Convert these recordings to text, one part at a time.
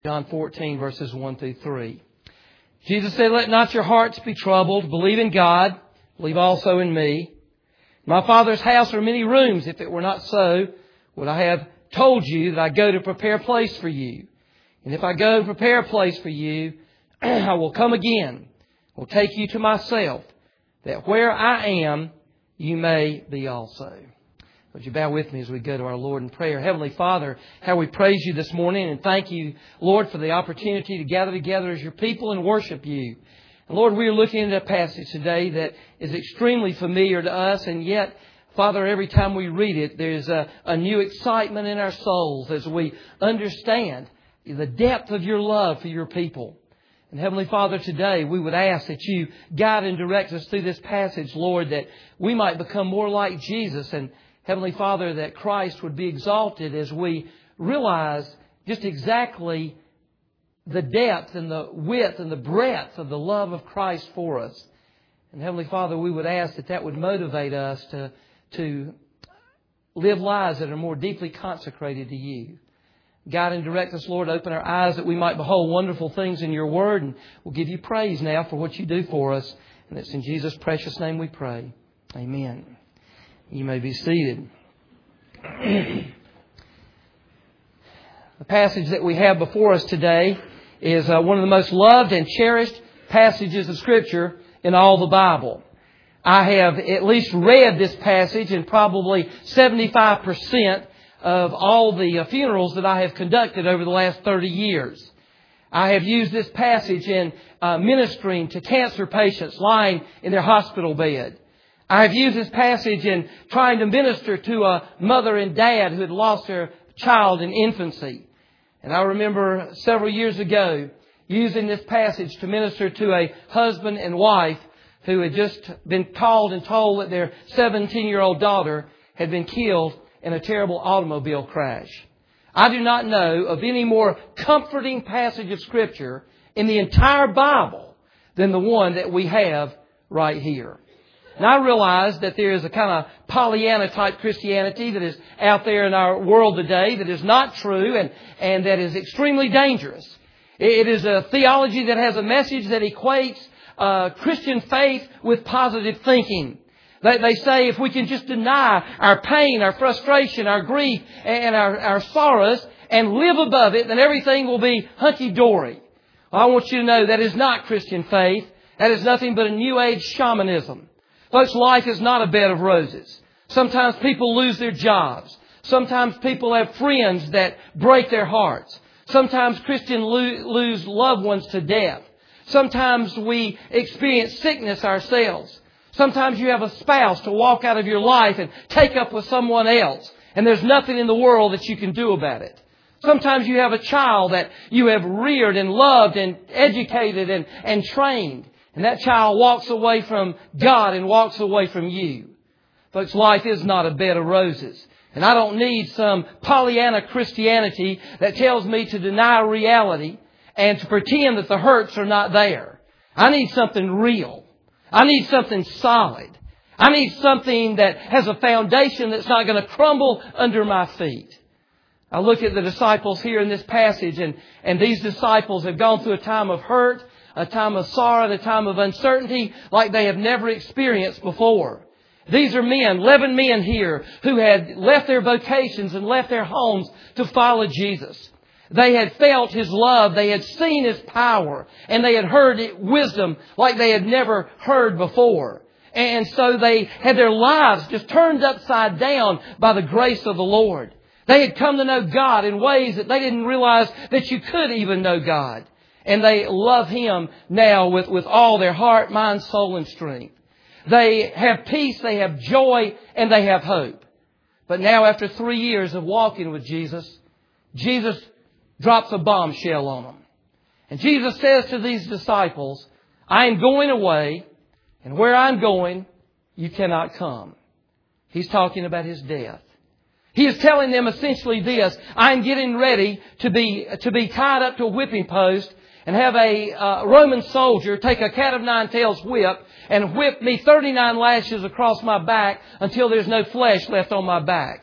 John 14, verses 1 through 3. Jesus said, "Let not your hearts be troubled. Believe in God. Believe also in me. In my Father's house are many rooms. If it were not so, would I have told you that I go to prepare a place for you? And if I go and prepare a place for you, I will come again, will take you to myself, that where I am, you may be also." Would you bow with me as we go to our Lord in prayer? Heavenly Father, how we praise you this morning and thank you, Lord, for the opportunity to gather together as your people and worship you. And Lord, we are looking at a passage today that is extremely familiar to us, and yet, Father, every time we read it, there's a new excitement in our souls as we understand the depth of your love for your people. And Heavenly Father, today we would ask that you guide and direct us through this passage, Lord, that we might become more like Jesus, and Heavenly Father, that Christ would be exalted as we realize just exactly the depth and the width and the breadth of the love of Christ for us. And Heavenly Father, we would ask that that would motivate us to live lives that are more deeply consecrated to you. Guide and direct us, Lord. Open our eyes that we might behold wonderful things in your word. And we'll give you praise now for what you do for us. And it's in Jesus' precious name we pray. Amen. You may be seated. The passage that we have before us today is one of the most loved and cherished passages of Scripture in all the Bible. I have at least read this passage in probably 75% of all the funerals that I have conducted over the last 30 years. I have used this passage in ministering to cancer patients lying in their hospital bed. I have used this passage in trying to minister to a mother and dad who had lost their child in infancy. And I remember several years ago using this passage to minister to a husband and wife who had just been called and told that their 17-year-old daughter had been killed in a terrible automobile crash. I do not know of any more comforting passage of Scripture in the entire Bible than the one that we have right here. And I realize that there is a kind of Pollyanna-type Christianity that is out there in our world today that is not true and that is extremely dangerous. It is a theology that has a message that equates Christian faith with positive thinking. They say if we can just deny our pain, our frustration, our grief, and our sorrows and live above it, then everything will be hunky-dory. Well, I want you to know that is not Christian faith. That is nothing but a New Age shamanism. Folks, life is not a bed of roses. Sometimes people lose their jobs. Sometimes people have friends that break their hearts. Sometimes Christians lose loved ones to death. Sometimes we experience sickness ourselves. Sometimes you have a spouse to walk out of your life and take up with someone else, and there's nothing in the world that you can do about it. Sometimes you have a child that you have reared and loved and educated and trained, and that child walks away from God and walks away from you. Folks, life is not a bed of roses. And I don't need some Pollyanna Christianity that tells me to deny reality and to pretend that the hurts are not there. I need something real. I need something solid. I need something that has a foundation that's not going to crumble under my feet. I look at the disciples here in this passage, and these disciples have gone through a time of hurt, a time of sorrow, and a time of uncertainty like they have never experienced before. These are men, 11 men here, who had left their vocations and left their homes to follow Jesus. They had felt His love, they had seen His power, and they had heard wisdom like they had never heard before. And so they had their lives just turned upside down by the grace of the Lord. They had come to know God in ways that they didn't realize that you could even know God. And they love Him now with all their heart, mind, soul, and strength. They have peace, they have joy, and they have hope. But now after 3 years of walking with Jesus, Jesus drops a bombshell on them. And Jesus says to these disciples, I am going away, and where I'm going, you cannot come. He's talking about His death. He is telling them essentially this: I'm getting ready to be tied up to a whipping post and have a Roman soldier take a cat of nine tails whip and whip me 39 lashes across my back until there's no flesh left on my back.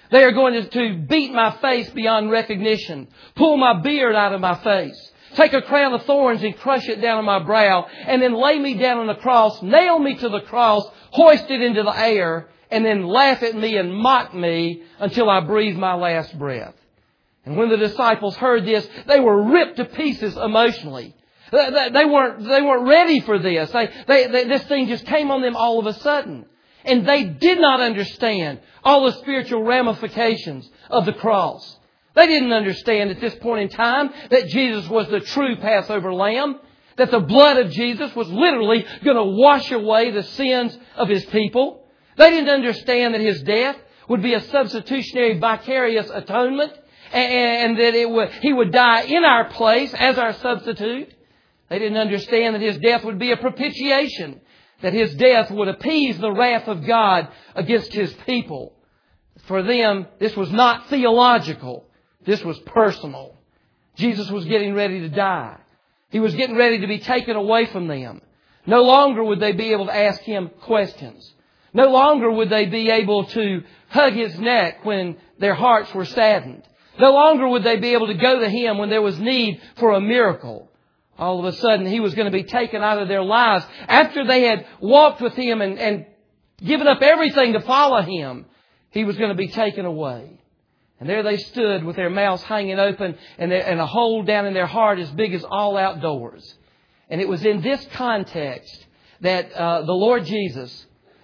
They are going to beat my face beyond recognition, pull my beard out of my face, take a crown of thorns and crush it down on my brow, and then lay me down on the cross, nail me to the cross, hoist it into the air, and then laugh at me and mock me until I breathe my last breath. And when the disciples heard this, they were ripped to pieces emotionally. They weren't ready for this. This thing just came on them all of a sudden. And they did not understand all the spiritual ramifications of the cross. They didn't understand at this point in time that Jesus was the true Passover lamb, that the blood of Jesus was literally going to wash away the sins of His people. They didn't understand that His death would be a substitutionary vicarious atonement, and that He would die in our place as our substitute. They didn't understand that His death would be a propitiation, that His death would appease the wrath of God against His people. For them, this was not theological. This was personal. Jesus was getting ready to die. He was getting ready to be taken away from them. No longer would they be able to ask Him questions. No longer would they be able to hug His neck when their hearts were saddened. No longer would they be able to go to Him when there was need for a miracle. All of a sudden, He was going to be taken out of their lives. After they had walked with Him and given up everything to follow Him, He was going to be taken away. And there they stood with their mouths hanging open and a hole down in their heart as big as all outdoors. And it was in this context that the Lord Jesus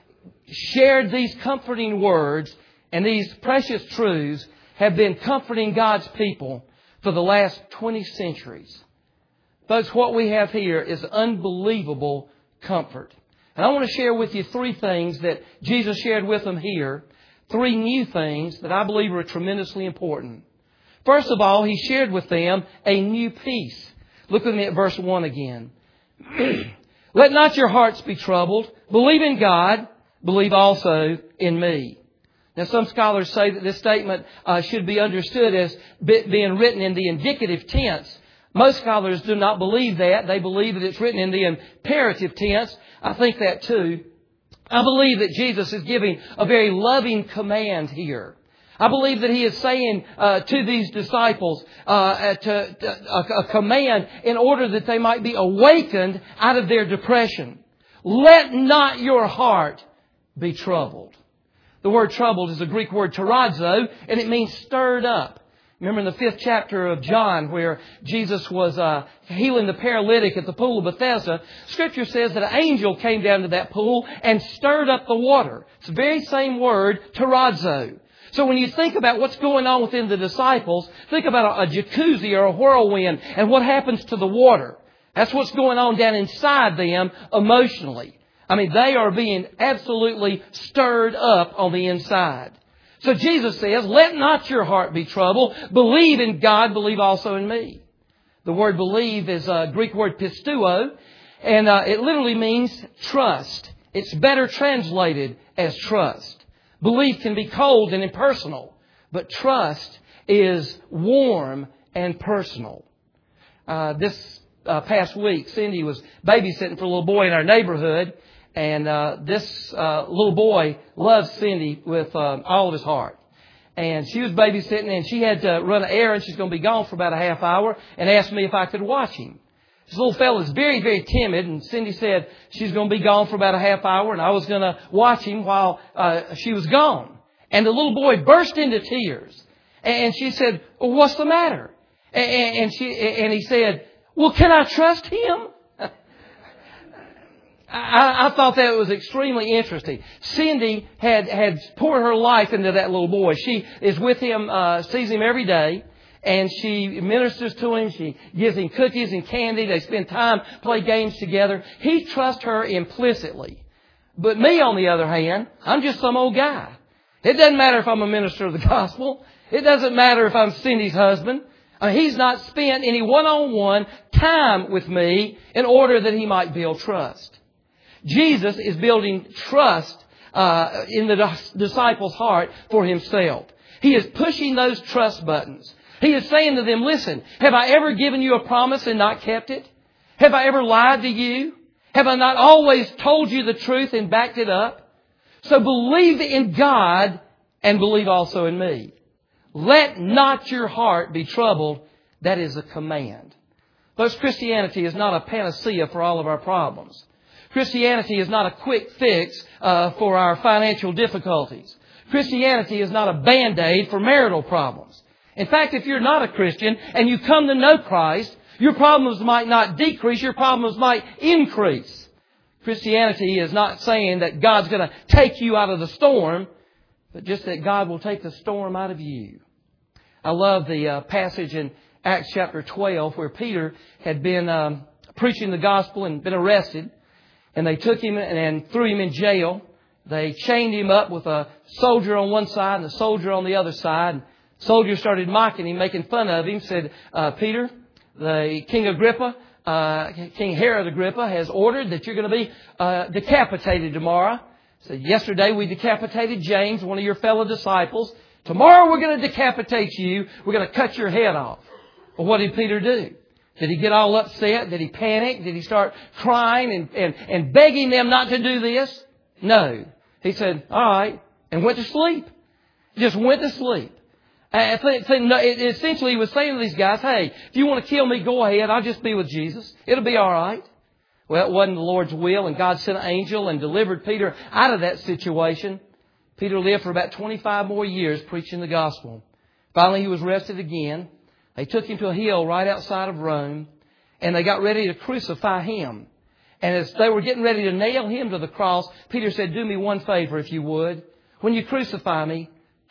shared these comforting words, and these precious truths have been comforting God's people for the last 20 centuries. Folks, what we have here is unbelievable comfort. And I want to share with you 3 things that Jesus shared with them here. 3 new things that I believe are tremendously important. First of all, He shared with them a new peace. Look with me at verse 1 again. Let not your hearts be troubled. Believe in God. Believe also in me. Now, some scholars say that this statement should be understood as being written in the indicative tense. Most scholars do not believe that. They believe that it's written in the imperative tense. I think that too. I believe that Jesus is giving a very loving command here. I believe that He is saying to these disciples a command in order that they might be awakened out of their depression. Let not your heart be troubled. The word troubled is a Greek word tarazo, and it means stirred up. Remember in the 5th chapter of John where Jesus was healing the paralytic at the pool of Bethesda, Scripture says that an angel came down to that pool and stirred up the water. It's the very same word, tarazo. So when you think about what's going on within the disciples, think about a jacuzzi or a whirlwind and what happens to the water. That's what's going on down inside them emotionally. I mean, they are being absolutely stirred up on the inside. So Jesus says, let not your heart be troubled. Believe in God, believe also in me. The word believe is a Greek word pisteuo, and it literally means trust. It's better translated as trust. Belief can be cold and impersonal, but trust is warm and personal. This past week, Cindy was babysitting for a little boy in our neighborhood. And this little boy loves Cindy with all of his heart. And she was babysitting, and she had to run an errand. She's going to be gone for about a half hour, and asked me if I could watch him. This little fellow is very, very timid, and Cindy said she's going to be gone for about a half hour, and I was going to watch him while she was gone. And the little boy burst into tears. And she said, well, what's the matter? And he said, well, can I trust him? I thought that was extremely interesting. Cindy had poured her life into that little boy. She is with him, sees him every day, and she ministers to him. She gives him cookies and candy. They spend time, play games together. He trusts her implicitly. But me, on the other hand, I'm just some old guy. It doesn't matter if I'm a minister of the gospel. It doesn't matter if I'm Cindy's husband. He's not spent any one-on-one time with me in order that he might build trust. Jesus is building trust in the disciples' heart for Himself. He is pushing those trust buttons. He is saying to them, listen, have I ever given you a promise and not kept it? Have I ever lied to you? Have I not always told you the truth and backed it up? So believe in God and believe also in me. Let not your heart be troubled. That is a command. Folks, Christianity is not a panacea for all of our problems. Christianity is not a quick fix for our financial difficulties. Christianity is not a Band-Aid for marital problems. In fact, if you're not a Christian and you come to know Christ, your problems might not decrease, your problems might increase. Christianity is not saying that God's going to take you out of the storm, but just that God will take the storm out of you. I love the passage in Acts chapter 12 where Peter had been preaching the gospel and been arrested. And they took him and threw him in jail. They chained him up with a soldier on one side and a soldier on the other side. The soldier started mocking him, making fun of him, said, Peter, the King Agrippa, King Herod Agrippa has ordered that you're going to be decapitated tomorrow. Said, yesterday we decapitated James, one of your fellow disciples. Tomorrow we're going to decapitate you. We're going to cut your head off. Well, what did Peter do? Did he get all upset? Did he panic? Did he start crying and begging them not to do this? No. He said, all right, and went to sleep. Just went to sleep. Essentially, he was saying to these guys, hey, if you want to kill me, go ahead. I'll just be with Jesus. It'll be all right. Well, it wasn't the Lord's will, and God sent an angel and delivered Peter out of that situation. Peter lived for about 25 more years preaching the gospel. Finally, he was arrested again. They took him to a hill right outside of Rome, and they got ready to crucify him. And as they were getting ready to nail him to the cross, Peter said, do me one favor if you would. When you crucify me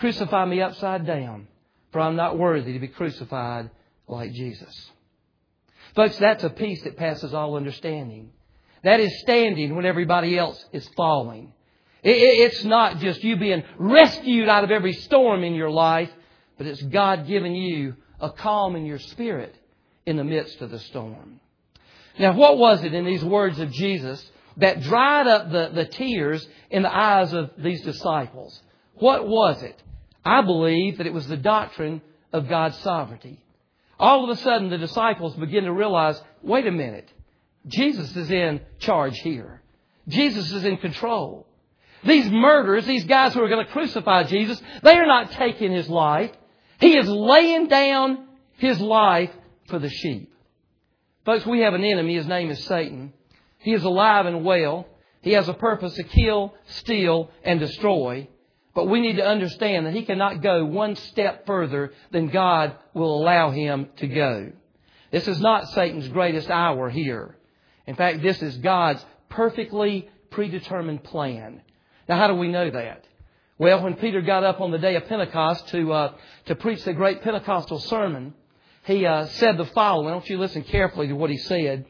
upside down, for I'm not worthy to be crucified like Jesus. Folks, that's a peace that passes all understanding. That is standing when everybody else is falling. It's not just you being rescued out of every storm in your life, but it's God giving you a calm in your spirit in the midst of the storm. Now, what was it in these words of Jesus that dried up the tears in the eyes of these disciples? What was it? I believe that it was the doctrine of God's sovereignty. All of a sudden, the disciples begin to realize, wait a minute, Jesus is in charge here. Jesus is in control. These murderers, these guys who are going to crucify Jesus, they are not taking His life. He is laying down His life for the sheep. Folks, we have an enemy. His name is Satan. He is alive and well. He has a purpose to kill, steal, and destroy. But we need to understand that he cannot go one step further than God will allow him to go. This is not Satan's greatest hour here. In fact, this is God's perfectly predetermined plan. Now, how do we know that? Well, when Peter got up on the day of Pentecost to preach the great Pentecostal sermon, he said the following. I want you to listen carefully to what he said.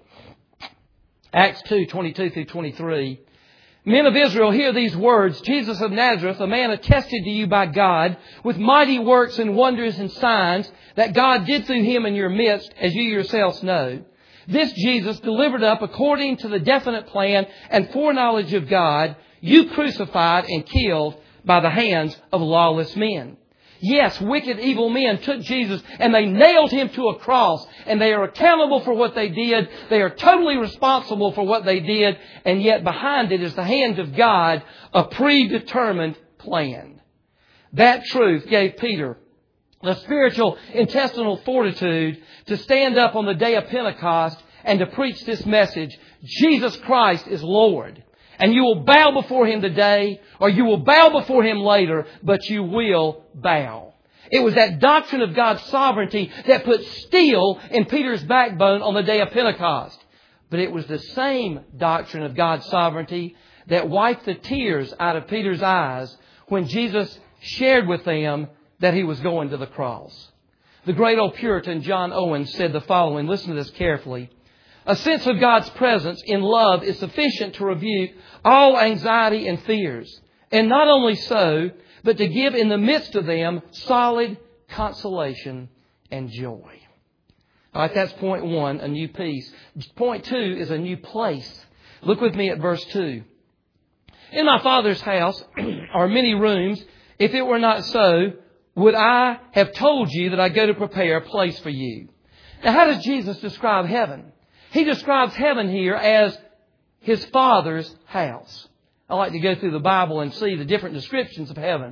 Acts 2:22 through 23. Men of Israel, hear these words. Jesus of Nazareth, a man attested to you by God with mighty works and wonders and signs that God did through him in your midst, as you yourselves know. This Jesus, delivered up according to the definite plan and foreknowledge of God, you crucified and killed by the hands of lawless men. Yes, wicked, evil men took Jesus and they nailed Him to a cross, and they are accountable for what they did. They are totally responsible for what they did, and yet behind it is the hand of God, a predetermined plan. That truth gave Peter the spiritual intestinal fortitude to stand up on the day of Pentecost and to preach this message: Jesus Christ is Lord. And you will bow before Him today, or you will bow before Him later, but you will bow. It was that doctrine of God's sovereignty that put steel in Peter's backbone on the day of Pentecost. But it was the same doctrine of God's sovereignty that wiped the tears out of Peter's eyes when Jesus shared with them that He was going to the cross. The great old Puritan John Owen said the following. Listen to this carefully. A sense of God's presence in love is sufficient to rebuke all anxiety and fears. And not only so, but to give in the midst of them solid consolation and joy. All right, that's point one, a new peace. Point two is a new place. Look with me at verse 2. In my Father's house are many rooms. If it were not so, would I have told you that I go to prepare a place for you? Now, how does Jesus describe heaven? He describes heaven here as His Father's house. I like to go through the Bible and see the different descriptions of heaven.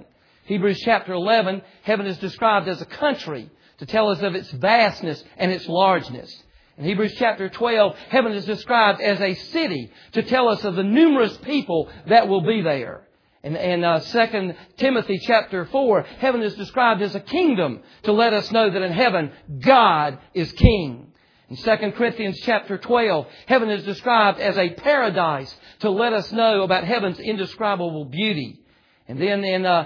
Hebrews chapter 11, heaven is described as a country to tell us of its vastness and its largeness. In Hebrews chapter 12, heaven is described as a city to tell us of the numerous people that will be there. In 2 Timothy chapter 4, heaven is described as a kingdom to let us know that in heaven, God is king. In 2 Corinthians chapter 12, heaven is described as a paradise to let us know about heaven's indescribable beauty. And then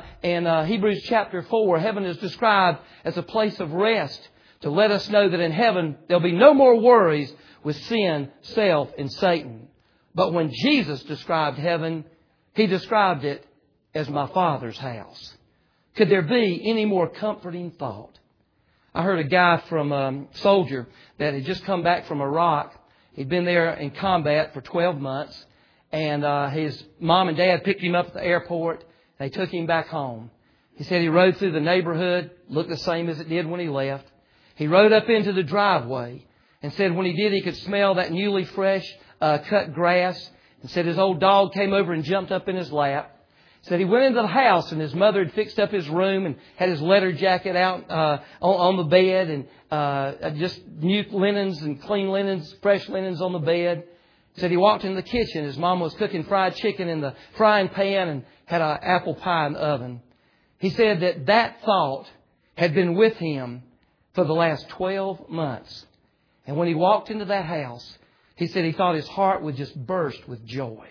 in Hebrews chapter 4, heaven is described as a place of rest to let us know that in heaven there'll be no more worries with sin, self, and Satan. But when Jesus described heaven, He described it as my Father's house. Could there be any more comforting thought? I heard a guy from soldier that had just come back from Iraq. He'd been there in combat for 12 months. And his mom and dad picked him up at the airport. They took him back home. He said he rode through the neighborhood, looked the same as it did when he left. He rode up into the driveway and said when he did, he could smell that newly fresh cut grass. And said his old dog came over and jumped up in his lap. Said he went into the house and his mother had fixed up his room and had his leather jacket out on the bed and just new linens and clean linens, fresh linens on the bed. Said he walked in the kitchen. His mom was cooking fried chicken in the frying pan and had an apple pie in the oven. He said that thought had been with him for the last 12 months. And when he walked into that house, he said he thought his heart would just burst with joy.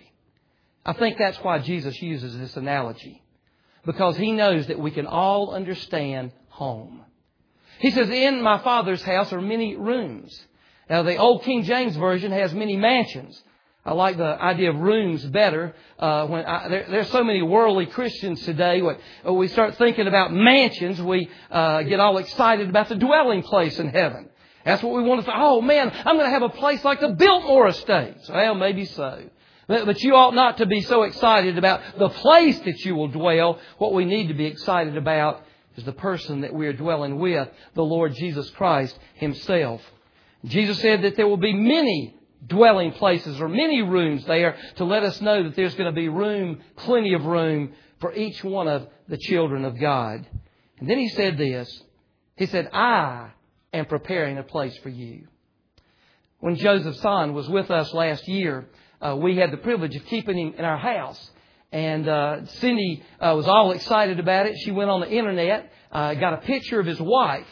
I think that's why Jesus uses this analogy. Because He knows that we can all understand home. He says, in my Father's house are many rooms. Now, the old King James Version has many mansions. I like the idea of rooms better. There's so many worldly Christians today. When we start thinking about mansions, we get all excited about the dwelling place in heaven. That's what we want to say. Oh, man, I'm going to have a place like the Biltmore Estates. Well, maybe so. But you ought not to be so excited about the place that you will dwell. What we need to be excited about is the person that we are dwelling with, the Lord Jesus Christ Himself. Jesus said that there will be many dwelling places or many rooms there to let us know that there's going to be room, plenty of room for each one of the children of God. And then He said this. He said, I am preparing a place for you. When Joseph's son was with us last year, we had the privilege of keeping him in our house. And Cindy was all excited about it. She went on the internet, got a picture of his wife,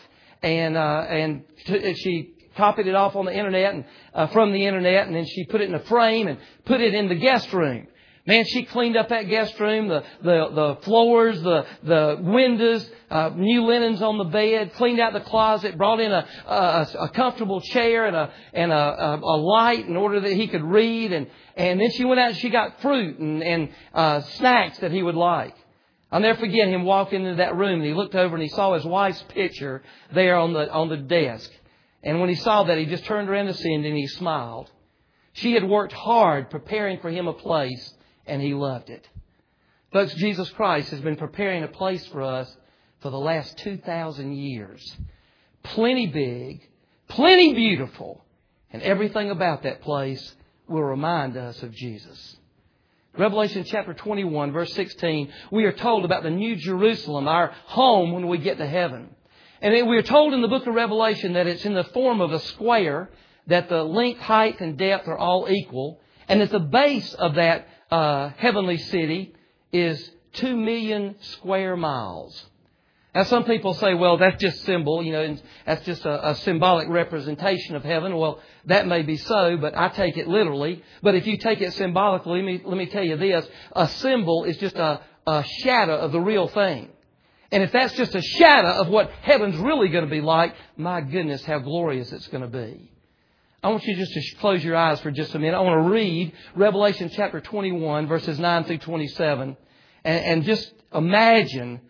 and she copied it off on the internet and from the internet, and then she put it in a frame and put it in the guest room. Man, she cleaned up that guest room, the floors, the windows, new linens on the bed, cleaned out the closet, brought in a comfortable chair and a light in order that he could read. And then she went out and she got fruit and snacks that he would like. I'll never forget him walking into that room and he looked over and he saw his wife's picture there on the desk. And when he saw that, he just turned around to Cindy and he smiled. She had worked hard preparing for him a place, and he loved it. Folks, Jesus Christ has been preparing a place for us for the last 2,000 years. Plenty big, plenty beautiful, and everything about that place will remind us of Jesus. Revelation chapter 21, verse 16, we are told about the New Jerusalem, our home when we get to heaven. And we are told in the book of Revelation that it's in the form of a square, that the length, height, and depth are all equal, and that the base of that heavenly city is 2 million square miles. Now, some people say, well, that's just symbol, and that's just a symbolic representation of heaven. Well, that may be so, but I take it literally. But if you take it symbolically, let me tell you this. A symbol is just a shadow of the real thing. And if that's just a shadow of what heaven's really going to be like, my goodness, how glorious it's going to be. I want you just to close your eyes for just a minute. I want to read Revelation chapter 21, verses 9 through 27, and just imagine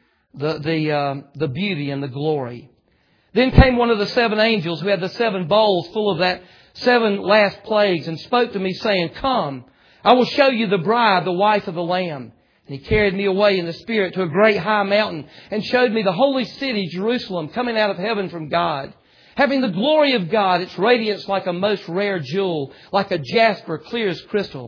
the beauty and the glory. Then came one of the 7 angels who had the 7 bowls full of that 7 last plagues and spoke to me, saying, Come, I will show you the bride, the wife of the Lamb. And He carried me away in the Spirit to a great high mountain and showed me the holy city, Jerusalem, coming out of heaven from God, having the glory of God, its radiance like a most rare jewel, like a jasper, clear as crystal.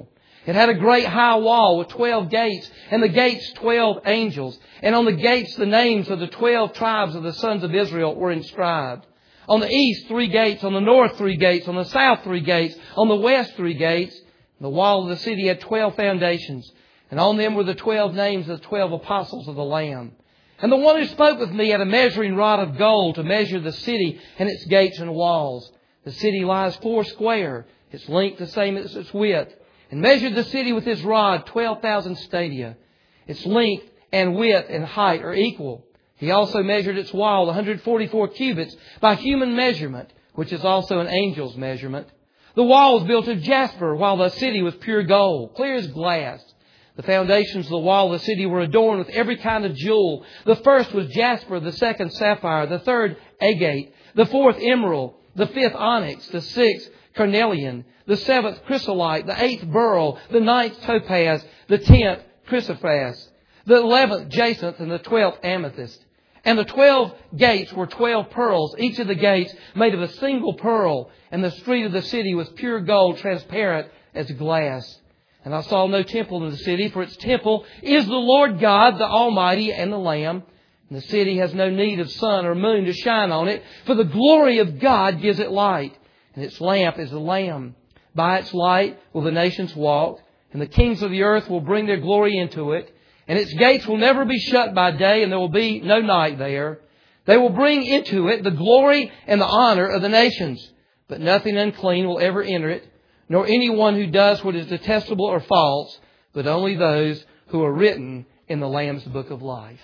It had a great high wall with 12 gates, and the gates 12 angels. And on the gates the names of the 12 tribes of the sons of Israel were inscribed. On the east 3 gates, on the north 3 gates, on the south 3 gates, on the west 3 gates. The wall of the city had 12 foundations, and on them were the 12 names of the 12 apostles of the Lamb. And the one who spoke with me had a measuring rod of gold to measure the city and its gates and walls. The city lies 4 square, its length the same as its width, and measured the city with his rod 12,000 stadia. Its length and width and height are equal. He also measured its wall 144 cubits by human measurement, which is also an angel's measurement. The wall was built of jasper, while the city was pure gold, clear as glass. The foundations of the wall of the city were adorned with every kind of jewel. The first was jasper, the second sapphire, the third agate, the fourth emerald, the fifth onyx, the sixth carnelian, the seventh chrysolite, the eighth beryl, the ninth topaz, the 10th chrysoprase, the 11th jacinth, and the 12th amethyst. And the 12 gates were 12 pearls, each of the gates made of a single pearl. And the street of the city was pure gold, transparent as glass. And I saw no temple in the city, for its temple is the Lord God, the Almighty, and the Lamb. And the city has no need of sun or moon to shine on it, for the glory of God gives it light. And its lamp is the Lamb. By its light will the nations walk, and the kings of the earth will bring their glory into it. And its gates will never be shut by day, and there will be no night there. They will bring into it the glory and the honor of the nations. But nothing unclean will ever enter it, nor anyone who does what is detestable or false, but only those who are written in the Lamb's Book of Life.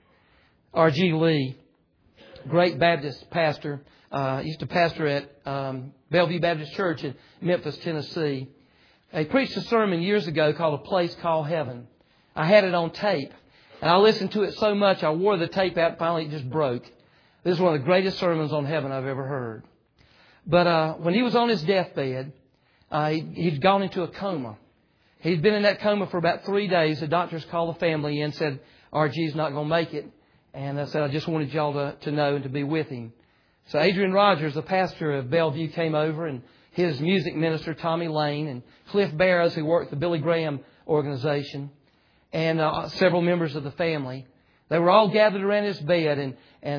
R.G. Lee, great Baptist pastor, used to pastor at Bellevue Baptist Church in Memphis, Tennessee. He preached a sermon years ago called A Place Called Heaven. I had it on tape, and I listened to it so much I wore the tape out and finally it just broke. This is one of the greatest sermons on heaven I've ever heard. But when he was on his deathbed, he'd gone into a coma. He'd been in that coma for about 3 days. The doctors called the family in and said, R.G.'s not going to make it. And I said, I just wanted y'all to know and to be with him. So Adrian Rogers, the pastor of Bellevue, came over, and his music minister, Tommy Lane, and Cliff Barrows, who worked at the Billy Graham organization, and several members of the family. They were all gathered around his bed,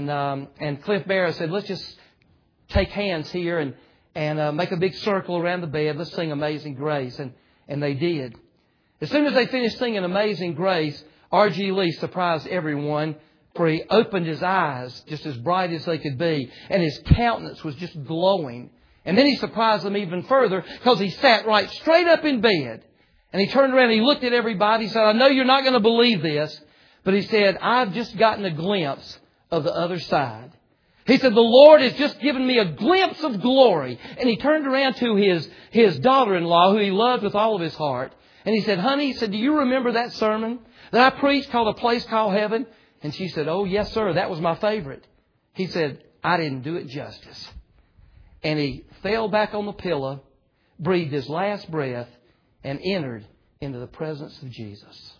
and Cliff Barrows said, let's just take hands here and make a big circle around the bed. Let's sing Amazing Grace. And they did. As soon as they finished singing Amazing Grace, R.G. Lee surprised everyone, for he opened his eyes just as bright as they could be, and his countenance was just glowing. And then he surprised them even further because he sat right straight up in bed. And he turned around and he looked at everybody. He said, I know you're not going to believe this, but he said, I've just gotten a glimpse of the other side. He said, the Lord has just given me a glimpse of glory. And he turned around to his daughter-in-law, who he loved with all of his heart. And he said, honey, he said, do you remember that sermon that I preached called A Place Called Heaven? And she said, oh, yes, sir. That was my favorite. He said, I didn't do it justice. And he fell back on the pillow, breathed his last breath, and entered into the presence of Jesus.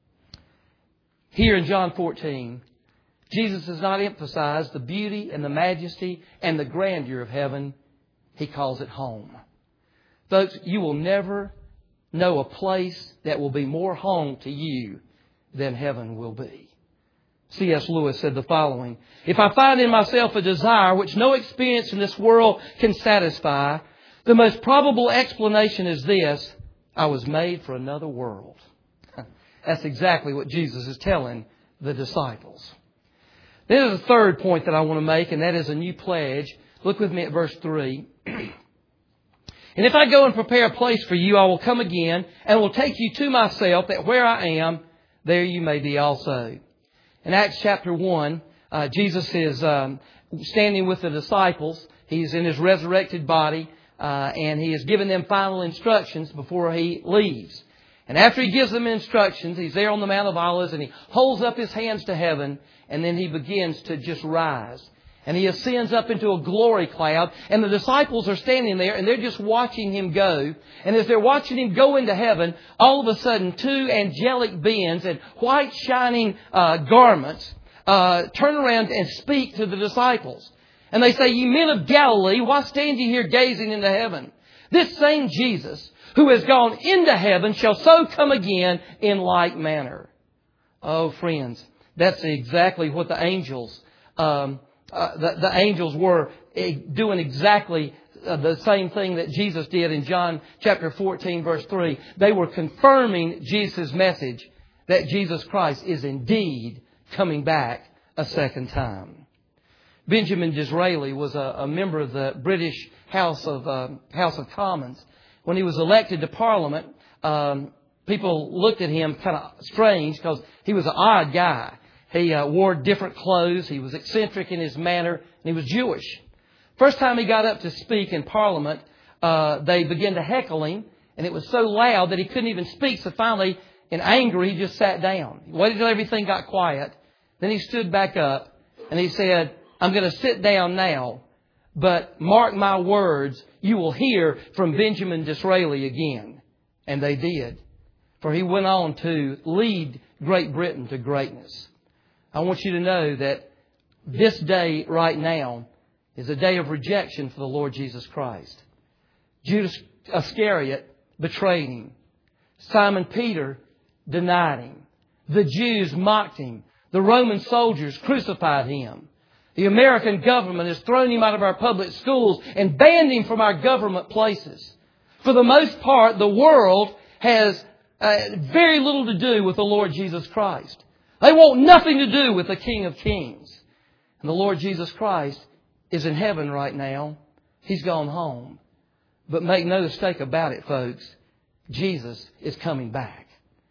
Here in John 14, Jesus does not emphasize the beauty and the majesty and the grandeur of heaven. He calls it home. Folks, you will never know a place that will be more home to you than heaven will be. C.S. Lewis said the following, if I find in myself a desire which no experience in this world can satisfy, the most probable explanation is this: I was made for another world. That's exactly what Jesus is telling the disciples. Then there's a third point that I want to make, and that is a new pledge. Look with me at verse 3. And if I go and prepare a place for you, I will come again and will take you to myself, that where I am, there you may be also. In Acts chapter 1, Jesus is standing with the disciples. He's in his resurrected body, and he has given them final instructions before he leaves. And after he gives them instructions, he's there on the Mount of Olives, and he holds up his hands to heaven, and then he begins to just rise. And he ascends up into a glory cloud, and the disciples are standing there, and they're just watching him go. And as they're watching him go into heaven, all of a sudden 2 angelic beings in white shining garments turn around and speak to the disciples. And they say, "Ye men of Galilee, why stand ye here gazing into heaven? This same Jesus, who has gone into heaven shall so come again in like manner. Oh, friends, that's exactly what the angels, the angels were doing exactly the same thing that Jesus did in John chapter 14, verse 3. They were confirming Jesus' message that Jesus Christ is indeed coming back a second time. Benjamin Disraeli was a member of the British House of Commons. When he was elected to Parliament, people looked at him kind of strange because he was an odd guy. He wore different clothes. He was eccentric in his manner, and he was Jewish. First time he got up to speak in Parliament, they began to heckle him, and it was so loud that he couldn't even speak. So finally, in anger, he just sat down. He waited until everything got quiet. Then he stood back up, and he said, I'm going to sit down now, but mark my words, you will hear from Benjamin Disraeli again. And they did. For he went on to lead Great Britain to greatness. I want you to know that this day right now is a day of rejection for the Lord Jesus Christ. Judas Iscariot betrayed Him. Simon Peter denied Him. The Jews mocked Him. The Roman soldiers crucified Him. The American government has thrown Him out of our public schools and banned Him from our government places. For the most part, the world has very little to do with the Lord Jesus Christ. They want nothing to do with the King of Kings. And the Lord Jesus Christ is in heaven right now. He's gone home. But make no mistake about it, folks. Jesus is coming back.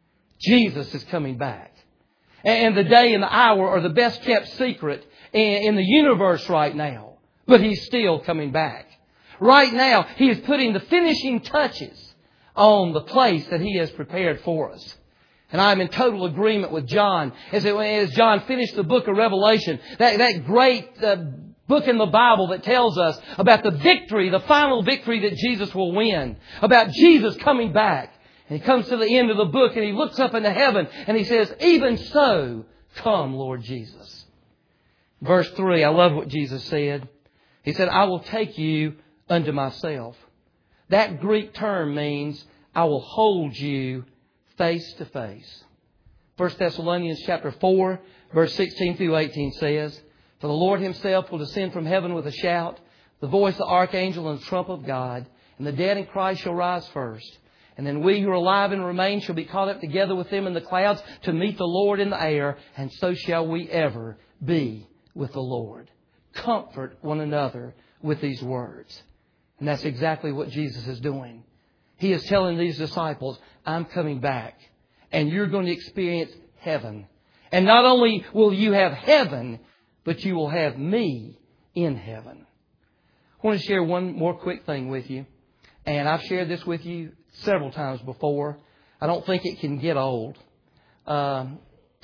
Jesus is coming back. And the day and the hour are the best kept secret in the universe right now. But He's still coming back. Right now, He is putting the finishing touches on the place that He has prepared for us. And I'm in total agreement with John. As John finished the book of Revelation, that great book in the Bible that tells us about the victory, the final victory that Jesus will win. About Jesus coming back. And He comes to the end of the book and He looks up into heaven and He says, even so, come, Lord Jesus. Verse 3, I love what Jesus said. He said, I will take you unto myself. That Greek term means, I will hold you face to face. 1 Thessalonians chapter 4, verse 16 through 18 says, for the Lord Himself will descend from heaven with a shout, the voice of the archangel and the trump of God, and the dead in Christ shall rise first. And then we who are alive and remain shall be caught up together with them in the clouds to meet the Lord in the air, and so shall we ever be with the Lord. Comfort one another with these words. And that's exactly what Jesus is doing. He is telling these disciples, I'm coming back. And you're going to experience heaven. And not only will you have heaven, but you will have me in heaven. I want to share one more quick thing with you. And I've shared this with you several times before. I don't think it can get old. John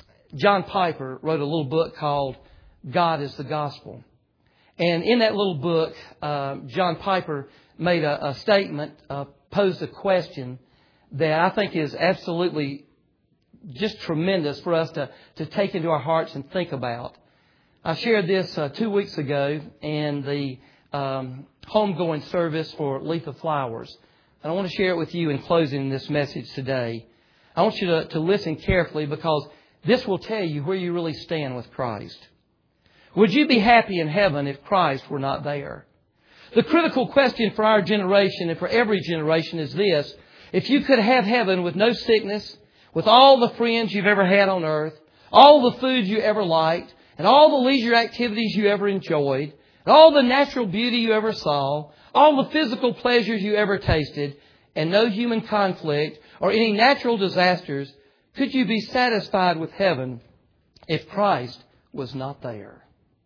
Piper wrote a little book called God is the Gospel. And in that little book, John Piper made a statement, posed a question that I think is absolutely just tremendous for us to take into our hearts and think about. I shared this 2 weeks ago in the homegoing service for Letha Flowers. And I want to share it with you in closing this message today. I want you to listen carefully because this will tell you where you really stand with Christ. Would you be happy in heaven if Christ were not there? The critical question for our generation and for every generation is this. If you could have heaven with no sickness, with all the friends you've ever had on earth, all the food you ever liked, and all the leisure activities you ever enjoyed, and all the natural beauty you ever saw, all the physical pleasures you ever tasted, and no human conflict or any natural disasters, could you be satisfied with heaven if Christ was not there?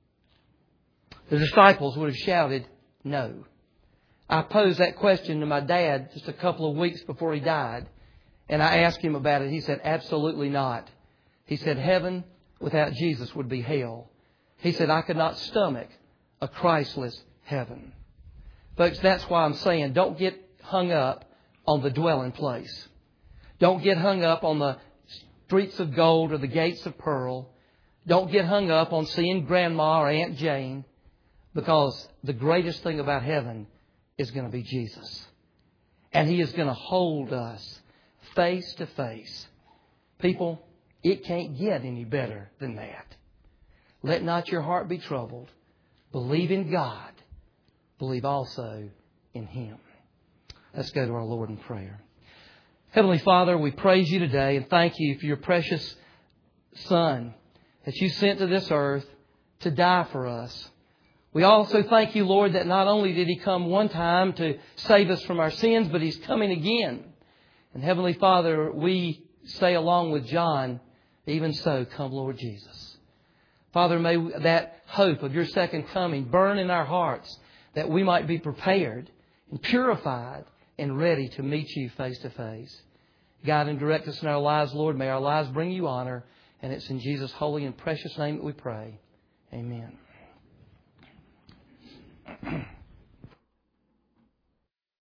The disciples would have shouted, no. I posed that question to my dad just a couple of weeks before he died. And I asked him about it. He said, absolutely not. He said, heaven without Jesus would be hell. He said, I could not stomach a Christless heaven. Folks, that's why I'm saying don't get hung up on the dwelling place. Don't get hung up on the streets of gold or the gates of pearl. Don't get hung up on seeing Grandma or Aunt Jane. Because the greatest thing about heaven is going to be Jesus. And He is going to hold us face to face. People, it can't get any better than that. Let not your heart be troubled. Believe in God. Believe also in Him. Let's go to our Lord in prayer. Heavenly Father, we praise You today and thank You for Your precious Son that You sent to this earth to die for us. We also thank You, Lord, that not only did He come one time to save us from our sins, but He's coming again. And Heavenly Father, we say along with John, even so, come Lord Jesus. Father, may that hope of Your second coming burn in our hearts that we might be prepared and purified and ready to meet You face to face. Guide and direct us in our lives, Lord. May our lives bring You honor. And it's in Jesus' holy and precious name that we pray. Amen.